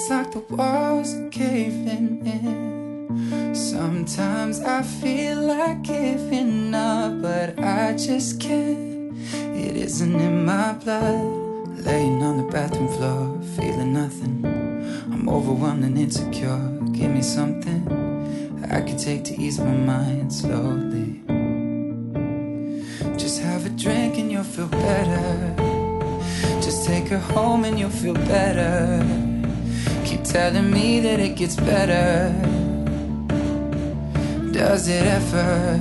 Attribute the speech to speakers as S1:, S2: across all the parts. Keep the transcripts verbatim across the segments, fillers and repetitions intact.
S1: It's like the walls are caving in. Sometimes I feel like giving up, but I just can't. It isn't in my blood. Laying on the bathroom floor, feeling nothing. I'm overwhelmed and insecure. Give me something I could take to ease my mind slowly. Just have a drink and you'll feel better. Just take her home and you'll feel better. Keep telling me that it gets better. Does it ever?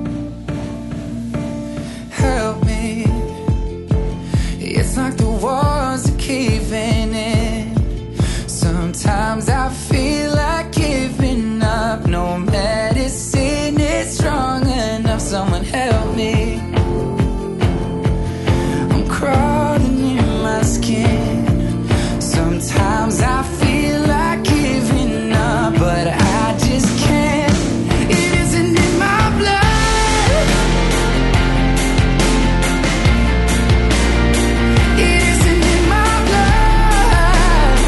S1: Help me. It's like the walls are caving in. Sometimes I feel like giving up. No medicine is strong enough. Someone help me. I'm crawling in my skin. Sometimes I feel like giving up, but I just can't. It isn't in my blood. It isn't in my blood.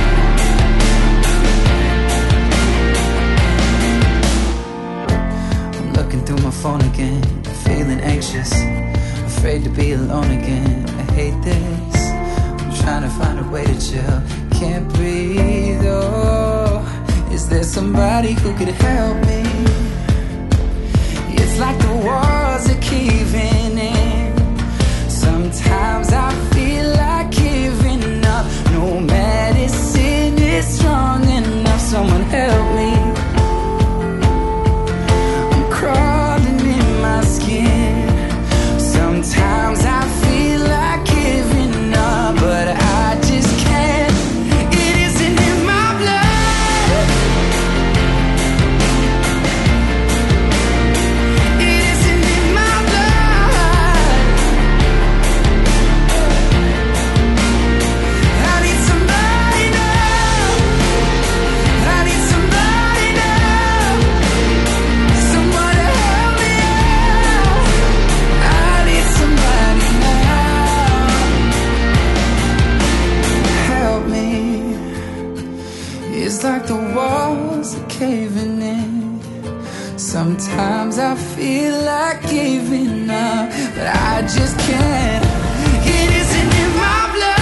S1: I'm looking through my phone again, feeling anxious, afraid to be alone again. I hate this. I'm trying to find a way to chill. Can't breathe, oh. Is there somebody who could help me? It's like the walls are caving in. Sometimes I feel like giving up. No medicine is strong enough. Someone help me. I'm crawling in my skin. Sometimes I feel like giving up, but I just can't. It isn't in my blood. It isn't in my blood. I need somebody now. I need somebody now. Someone to help me out. I need somebody now. Help me. It's like the walls are caving in. Sometimes I feel like giving up, but I just can't. It isn't in my blood.